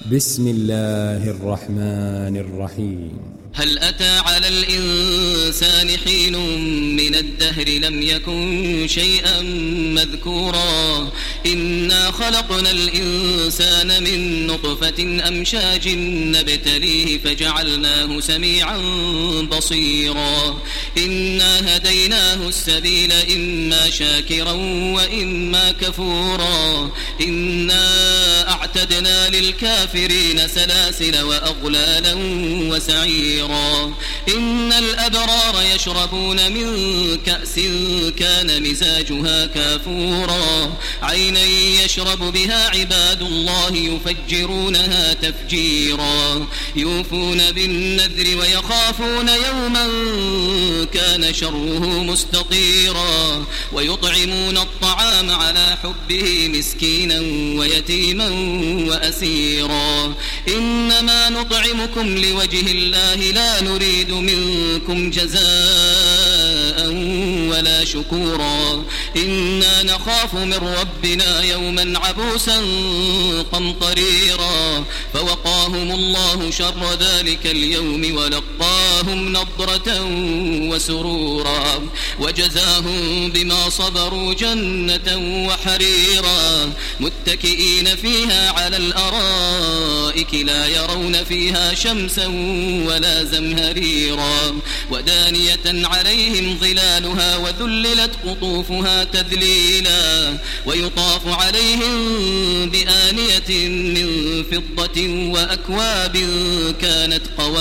بسم الله الرحمن الرحيم. هل أتى على الإنسان حين من الدهر لم يكن شيئا مذكورا إنا خلقنا الإنسان من نطفة أمشاج نبتليه فجعلناه سميعا بصيرا إنا هديناه السبيل إما شاكرا وإما كفورا إنا أعتدنا للكافرين سلاسل وأغلالا وسعيرا إن الأبرار يشربون من كأس كان مزاجها كافورا عينا يشرب بها عباد الله يفجرونها تفجيرا يوفون بالنذر ويخافون يوما كان شره مستطيرا ويطعمون الطعام على حبه مسكينا ويتيما وأسيرا إنما نطعمكم لوجه الله لا نريد منكم جزاء ولا شكورا إنا نخاف من ربنا يوما عبوسا قمطريرا فوقاهم الله شر ذلك اليوم ولقاهم نضرة وسرورا وجزاهم بما صبروا جنة وحريرا متكئين فيها على الأرائك لا يرون فيها شمسا ولا زمهريرا ودانية عليهم ظلالها وذللت قطوفها تذليلا ويطاف عليهم بآنية من فضة وأكواب كانت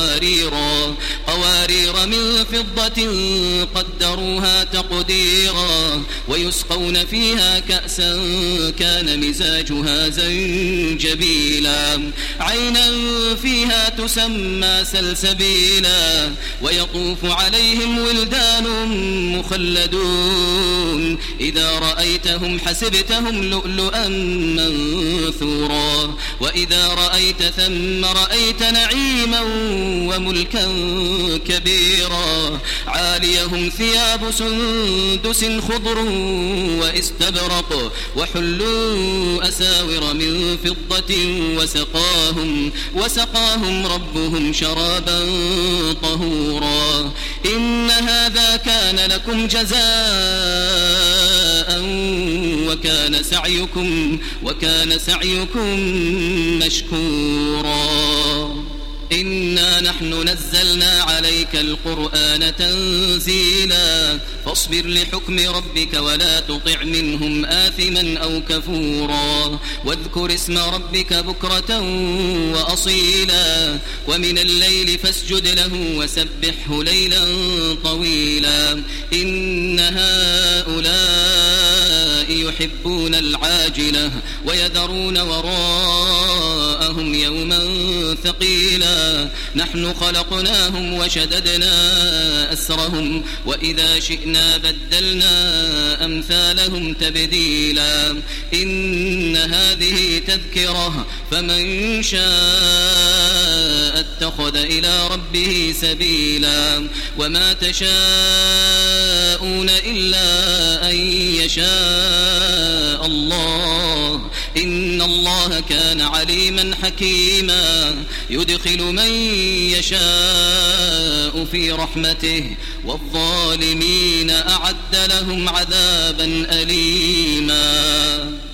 قوارير من فضة قدروها تقديرا ويسقون فيها كأسا كان مزاجها زنجبيلا عينا فيها تسمى سلسبيلا ويطوف عليهم ولدان مخلدون إذا رأيتهم حسبتهم لؤلؤا منثورا وإذا رأيت ثم رأيت نعيما وملكا كبيرا عاليهم ثياب سندس خضر واستبرق وحلوا أساور من فضة وسقاهم ربهم شرابا طهورا إن هذا كان لكم جزاء وكان سعيكم مشكورا إنا نحن نزلنا عليك القرآن تنزيلا فاصبر لحكم ربك ولا تطع منهم آثما أو كفورا واذكر اسم ربك بكرة وأصيلا ومن الليل فاسجد له وسبحه ليلا طويلا إن هؤلاء يحبون العاجلة ويذرون وراءهم يوما ثقيلا نحن خلقناهم وشددنا أسرهم وإذا شئنا بدلنا أمثالهم تبديلا إن هذه تذكرة فمن شاء اتخذ إلى ربه سبيلا وما تشاءون إلا أن يشاء الله إن الله كان عليما حكيما يدخل من يشاء في رحمته والظالمين أعد لهم عذابا أليما.